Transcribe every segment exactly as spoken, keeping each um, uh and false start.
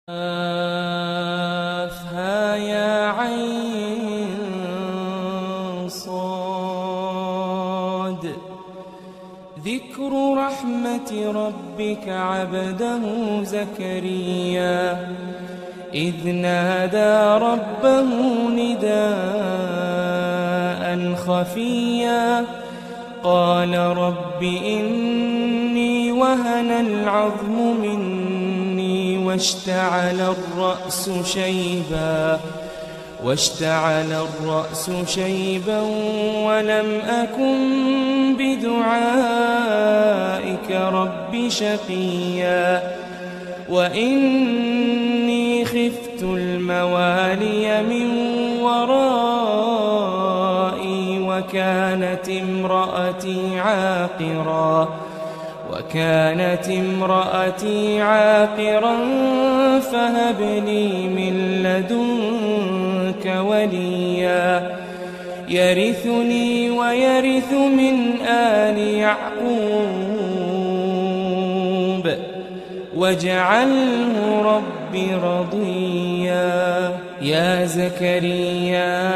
كافها يا عين صاد. ذكر رحمة ربك عبده زكريا إذ نادى ربه نداء خفيا قال رب إني وهن العظم مني واشتعل الرأس شيبا واشتعل الرأس شيبا ولم أكن بدعائك رب شقيا وإني خفت الموالي من ورائي وكانت امرأتي عاقرا وكانت امرأتي عاقرا فهب لي من لدنك وليا يرثني ويرث من آل يعقوب واجعله رب رضيا. يا زكريا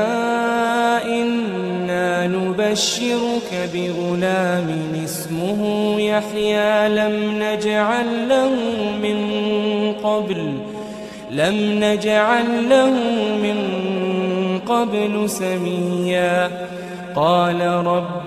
إنا نبشرك بغلام اسمه يحيى لم نجعل له من قبل لم نجعل له من قبل سميا قال رب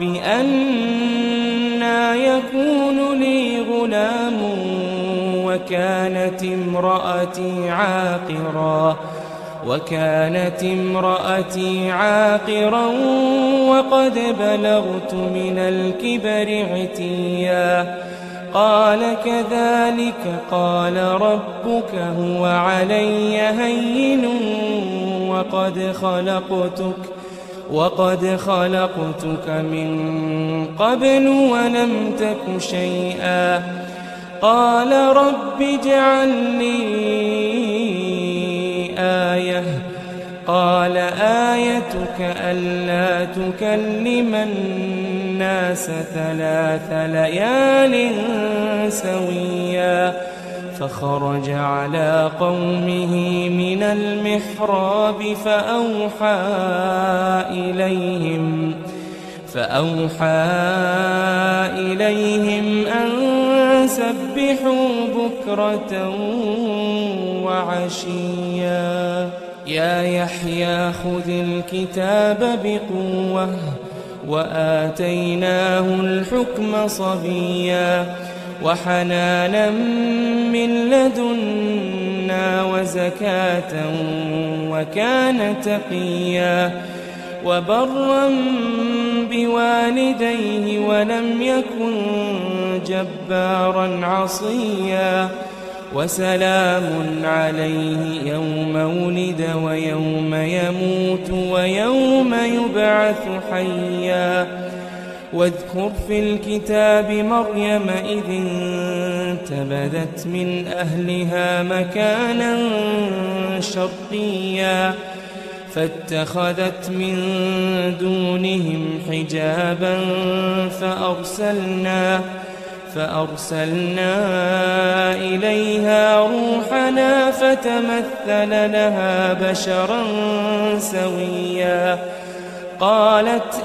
أنى يكون لي غلام وكانت امرأتي عاقرا وكانت امرأتي عاقرا وقد بلغت من الكبر عتيا قال كذلك قال ربك هو علي هين وقد خلقتك وقد خلقتك من قبل ولم تك شيئا قال رب اجعل لي آية قال آيتك ألا تكلم الناس ثلاث ليال سويا فخرج على قومه من المحراب فأوحى إليهم فأوحى إليهم أن سبحوا بكرة وعشيا. يا يحيى خذ الكتاب بقوة وآتيناه الحكم صبيا وحنانا من لدنا وزكاة وكان تقيا وبرا بوالديه ولم يكن جبارا عصيا وسلام عليه يوم ولد ويوم يموت ويوم يبعث حيا. واذكر في الكتاب مريم إذ انتبذت من أهلها مكانا شرقيا فاتخذت من دونهم حجابا فأرسلنا فأرسلنا إليها روحنا فتمثل لها بشرا سويا قالت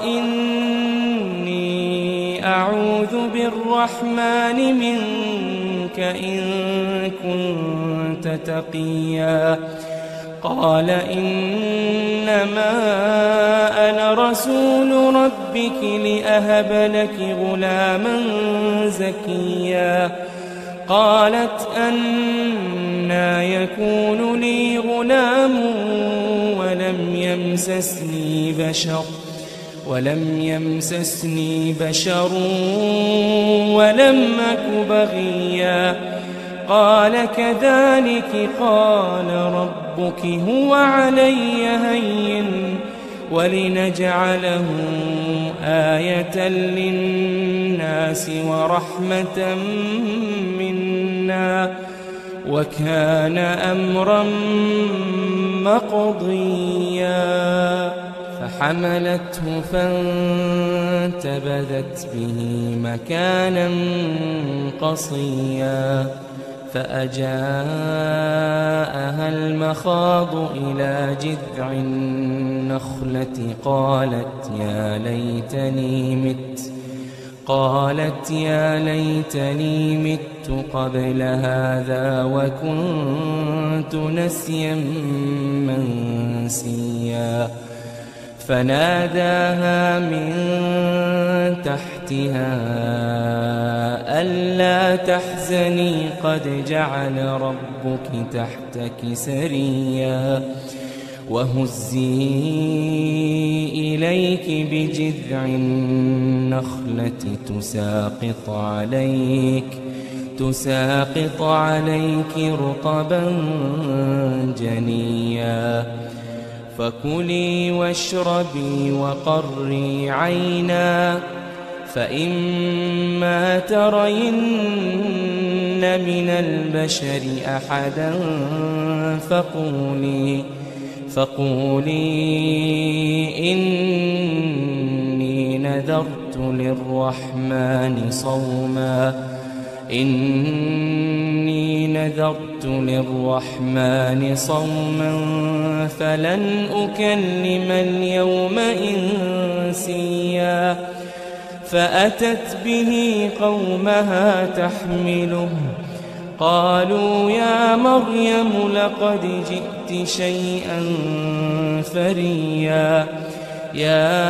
إني أعوذ بالرحمن منك إن كنت تقيا قال إنما أنا رسول ربك لأهب لك غلاما زكيا قالت أنى يكون لي غلام ولم يمسسني بشر ولم يمسسني بشر ولم أك بغيا قال كذلك قال ربك هو علي هين ولنجعله آية للناس ورحمة منا وكان أمرا مقضيا. فحملته فانتبذت به مكانا قصيا فأجاءها المخاض إلى جذع النخلة قالت يا ليتني مت قالت يا ليتني مت قبل هذا وكنت نسيا منسيا فناداها من تحتها ألا تحزني قد جعل ربك تحتك سريا وهزي إليك بجذع النخلة تساقط عليك تساقط عليك رطبا جنيا فكلي واشربي وقري عينا فإما ترين من البشر أحدا فقولي فقولي إني نذرت للرحمن صوما إني نذرت للرحمن صوما فلن أكلم اليوم إنسيا فأتت به قومها تحمله قالوا يا مريم لقد جئت شيئا فريا يا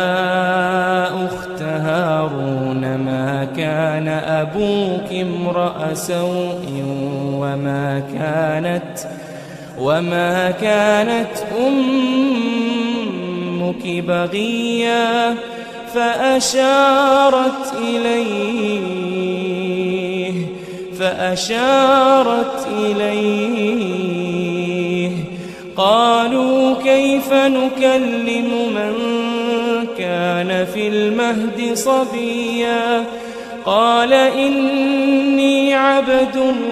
أخت هارون ما كان أبوك امرأ سوء وما كانت وما كانت أمك بغيا فأشارت إليه فأشارت إليه قالوا كيف نكلم من كان في المهد صبيا قال إني عبد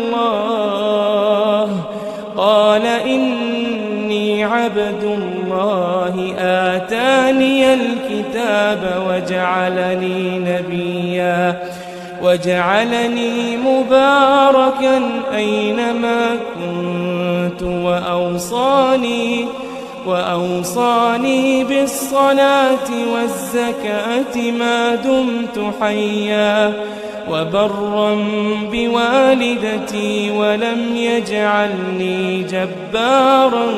الله قال إني عبد الله آتاني الكتاب وجعلني نبيا وجعلني مباركا أينما كنت وأوصاني وأوصاني بالصلاة والزكاة ما دمت حيا وبرا بوالدتي ولم يجعلني جبارا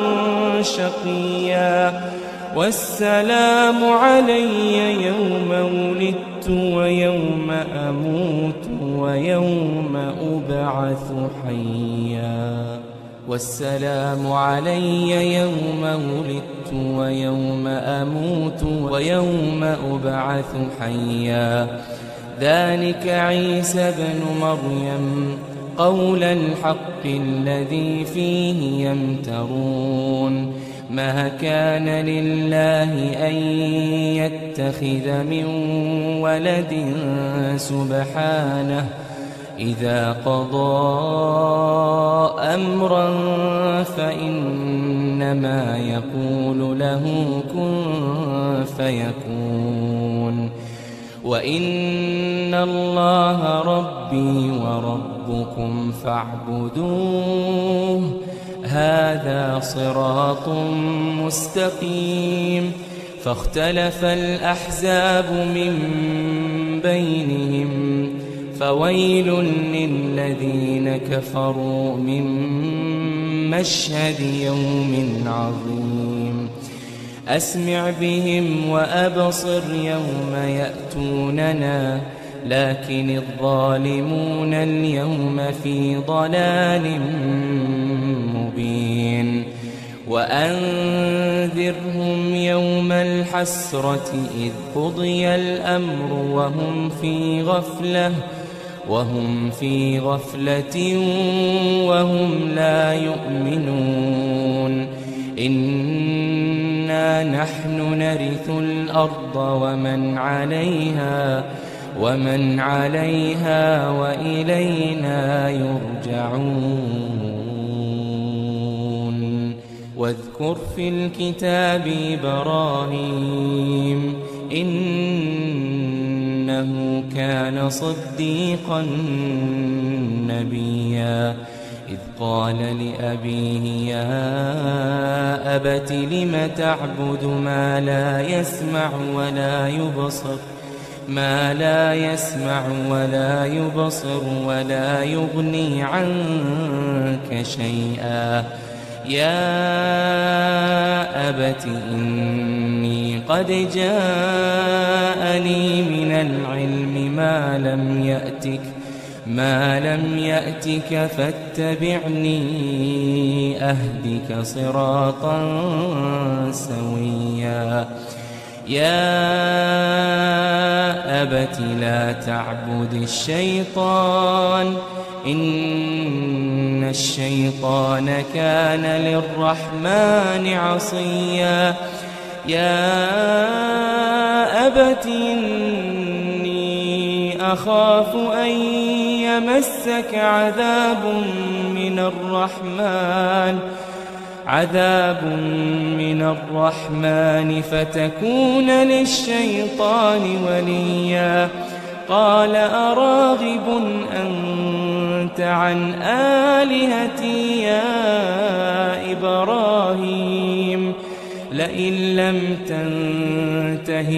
شقيا والسلام علي يوم ولدت ويوم أموت ويوم أبعث حيا والسلام علي يوم ولدت ويوم أموت ويوم أبعث حيا ذلك عيسى بن مريم قول الحق الذي فيه يمترون ما كان لله أن يتخذ من ولد سبحانه إذا قضى أمرا فإنما يقول له كن فيكون وإن الله ربي وربكم فاعبدوه هذا صراط مستقيم فاختلف الأحزاب من بينهم فويل للذين كفروا من مشهد يوم عظيم أسمع بهم وأبصر يوم يأتوننا لكن الظالمون اليوم في ضلال مبين وأنذرهم يوم الحسرة إذ قضي الأمر وهم في غفلة وهم في غفلة وهم لا يؤمنون إنا نحن نرث الأرض ومن عليها ومن عليها وإلينا يرجعون واذكر في الكتاب إبراهيم إنه كان صديقا نبيا قال لأبيه يا أبت لم تعبد ما لا يسمع ولا يبصر ما لا يسمع ولا يبصر ولا يغني عنك شيئا يا أبت إني قد جاءني من العلم ما لم يأتك ما لم يأتك فاتبعني أهدك صراطا سويا يا أبت لا تعبد الشيطان إن الشيطان كان للرحمن عصيا يا أبت إني أخاف أن يمسك عذاب من الرحمن عذاب من الرحمن فتكون للشيطان وليا قال أراغب أنت عن آلهتي يا إبراهيم لئن لم تنته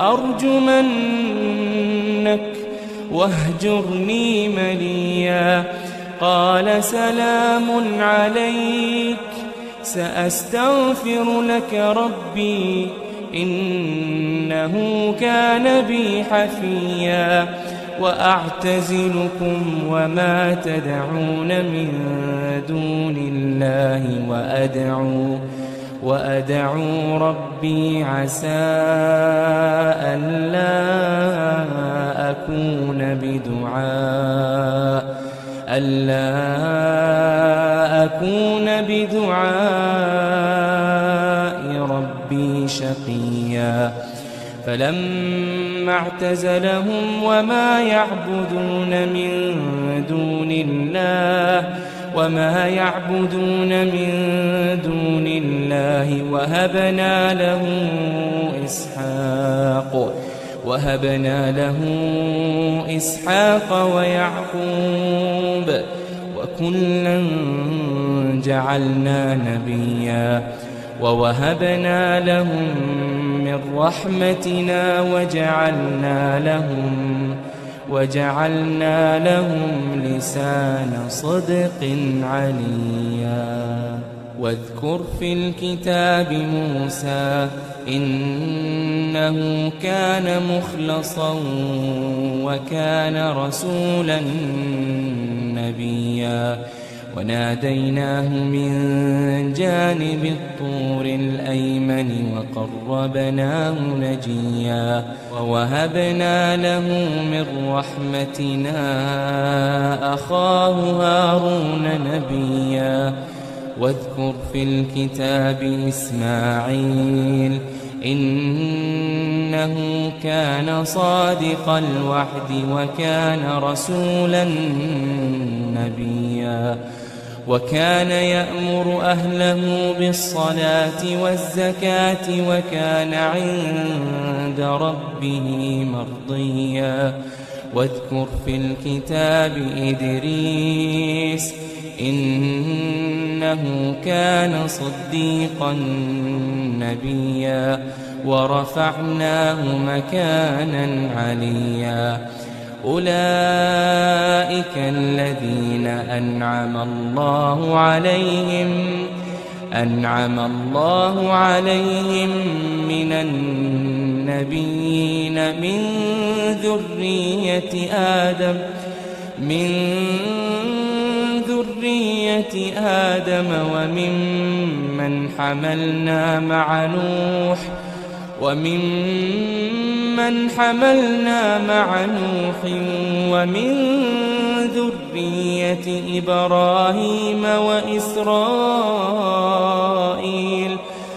لأرجمنك واهجرني مليا قال سلام عليك سأستغفر لك ربي إنه كان بي حفيا وأعتزلكم وما تدعون من دون الله وأدعو وأدعو ربي عسى ألا أكون بدعاء ألا أكون بدعاء ربي شقيا فلما اعتزلهم وما يعبدون من دون الله وما يعبدون من دون الله وهبنا له إسحاق وهبنا له إسحاق ويعقوب وكلا جعلنا نبيا ووهبنا لهم من رحمتنا وجعلنا لهم وجعلنا لهم لسان صدق عليا واذكر في الكتاب موسى إنه كان مخلصا وكان رسولا نبيا وناديناه من جانب الطور الأيمن وقربناه نجيا ووهبنا له من رحمتنا أخاه هارون نبيا واذكر في الكتاب إسماعيل إنه كان صادق الوعد وكان رسولا نبيا وكان يأمر أهله بالصلاة والزكاة وكان عند ربه مرضيا واذكر في الكتاب إدريس إنه كان صديقا نبيا ورفعناه مكانا عليا أولئك الذين أنعم الله عليهم أنعم الله عليهم من النبيين من ذرية آدم من ذرية آدم وممن حملنا مع نوح وممن حملنا مع نوح ومن ذرية إبراهيم وإسرائيل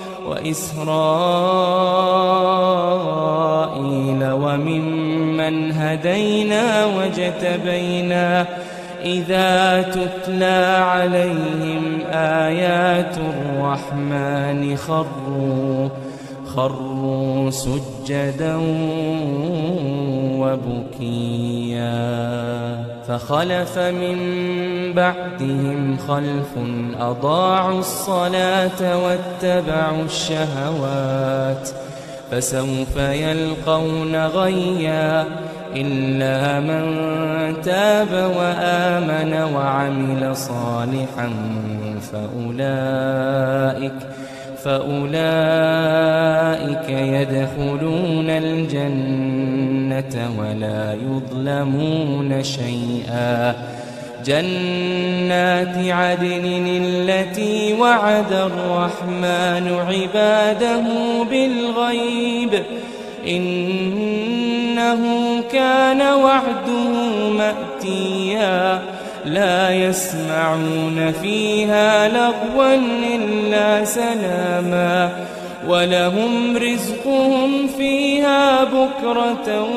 وإسرائيل وممن هدينا واجتبينا إذا تتلى عليهم آيات الرحمن خروا خروا سجدا وبكيا فخلف من بعدهم خلف أضاعوا الصلاة واتبعوا الشهوات فسوف يلقون غيا إلا من تاب وآمن وعمل صالحا فأولئك فأولئك يدخلون الجنة ولا يظلمون شيئا جنات عدن التي وعد الرحمن عباده بالغيب إنه كان وعده مأتيا لا يسمعون فيها لغوا إلا سلاما ولهم رزقهم فيها بكرة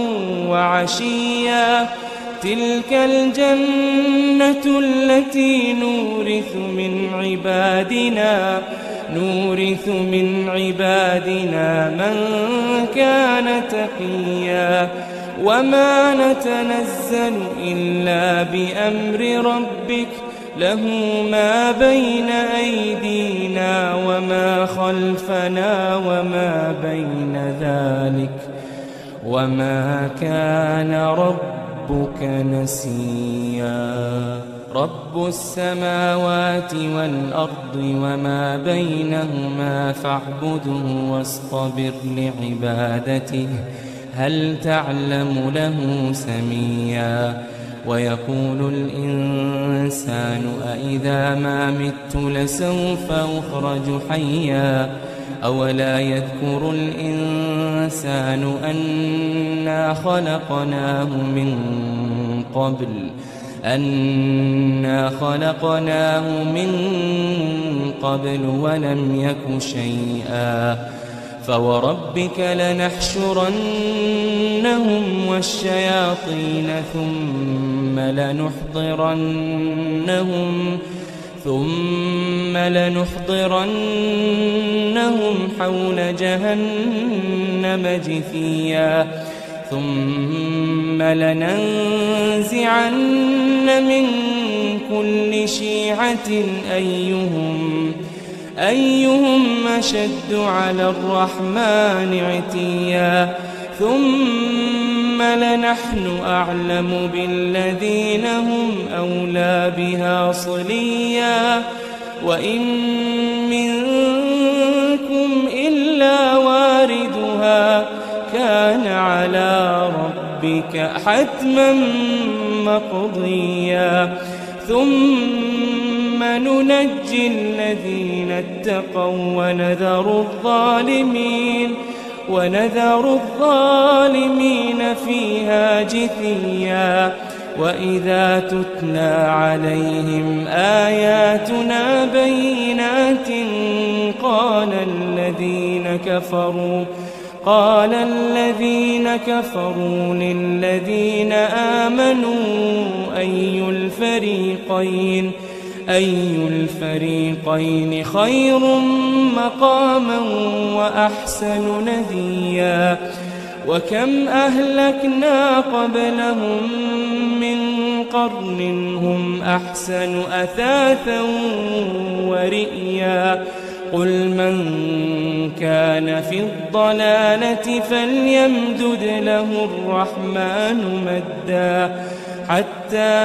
وعشيا تلك الجنة التي نورث من عبادنا نورث من عبادنا من كان تقيا وما نتنزل إلا بأمر ربك له ما بين أيدينا وما خلفنا وما بين ذلك وما كان ربك نسيا رب السماوات والأرض وما بينهما فاعبده واصطبر لعبادته هل تعلم له سميا ويقول الإنسان أإذا ما مت لسوف أخرج حيا أولا يذكر الإنسان أنا خلقناه من قبل أنا خلقناه من قبل ولم يك شيئا فوربك لنحشرنهم والشياطين ثم لنحضرنهم ثم لنحضرنهم حول جهنم جثيا ثم لننزعن من كل شيعة أيهم أيهم أشد على الرحمن عتيا ثم لنحن أعلم بالذين هم أولى بها صليا وإن منكم إلا واردها كان على ربك حتما مقضيا ثم ننجي الذين اتقوا ونذر الظالمين ونذر الظالمين فيها جثيا وإذا تتلى عليهم آياتنا بينات قال الذين كفروا قال الذين كفروا للذين آمنوا أي الفريقين أي الفريقين خير مقاما وأحسن نديا وكم أهلكنا قبلهم من قرن هم أحسن أثاثا ورئيا قل من كان في الضلالة فليمدد له الرحمن مدا حتى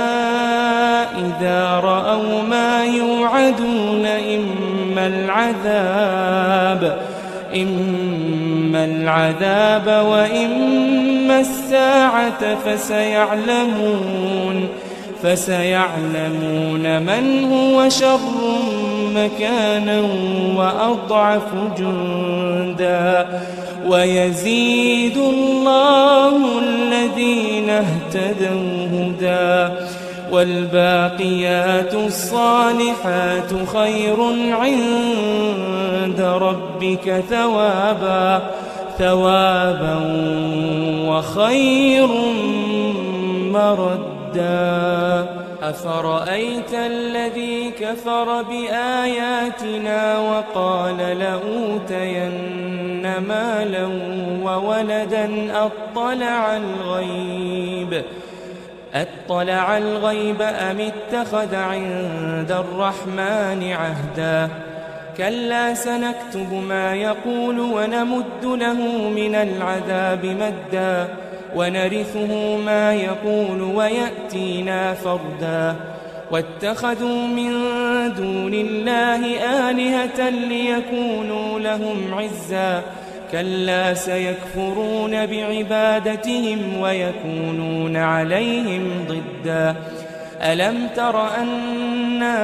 إذا رأوا ما يوعدون إما العذاب إما العذاب وإما الساعة فسيعلمون فسيعلمون من هو شر مكانا وأضعف جندا ويزيد الله الذين اهتدوا هدى والباقيات الصالحات خير عند ربك ثوابا ثوابا وخير مردا أفرأيت الذي كفر بآياتنا وقال لأوتين مالا وولدا أطلع الغيب أطلع الغيب أم اتخذ عند الرحمن عهدا كلا سنكتب ما يقول ونمد له من العذاب مدا ونرثه ما يقول ويأتينا فردا واتخذوا من دون الله آلهة ليكونوا لهم عزا كلا سيكفرون بعبادتهم ويكونون عليهم ضدا ألم تر أنا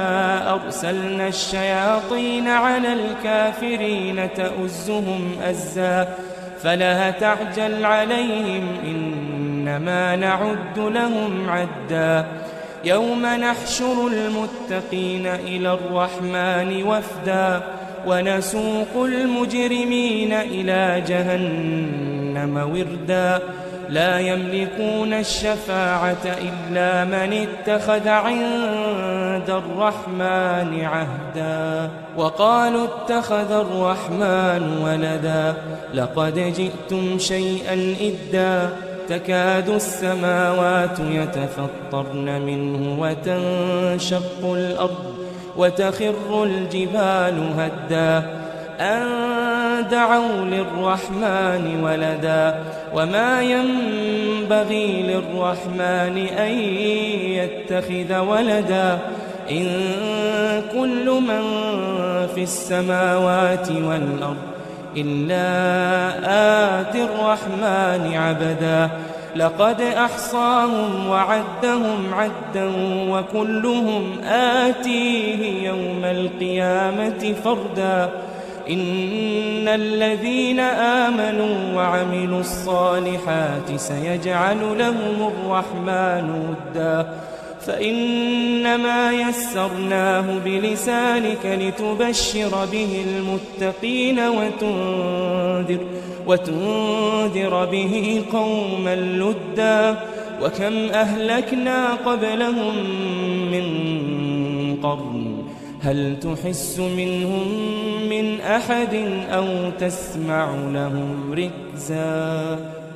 أرسلنا الشياطين على الكافرين تؤزهم أزا فلا تعجل عليهم إنما نعد لهم عدا يوم نحشر المتقين إلى الرحمن وفدا ونسوق المجرمين إلى جهنم وردا لا يملكون الشفاعة إلا من اتخذ عند الرحمن عهدا وقالوا اتخذ الرحمن ولدا لقد جئتم شيئا إدا تكاد السماوات يتفطرن منه وتنشق الأرض وتخر الجبال هدا أن دعوا للرحمن ولدا وما ينبغي للرحمن أن يتخذ ولدا إن كل من في السماوات والأرض إلا آتي الرحمن عبدا لقد أحصاهم وعدهم عدا وكلهم آتيه يوم القيامة فردا إن الذين آمنوا وعملوا الصالحات سيجعل لهم الرحمن ودا فإنما يسرناه بلسانك لتبشر به المتقين وتنذر, وتنذر به قوما لدا وكم أهلكنا قبلهم من قرن هل تحس منهم من أحد أو تسمع لهم ركزا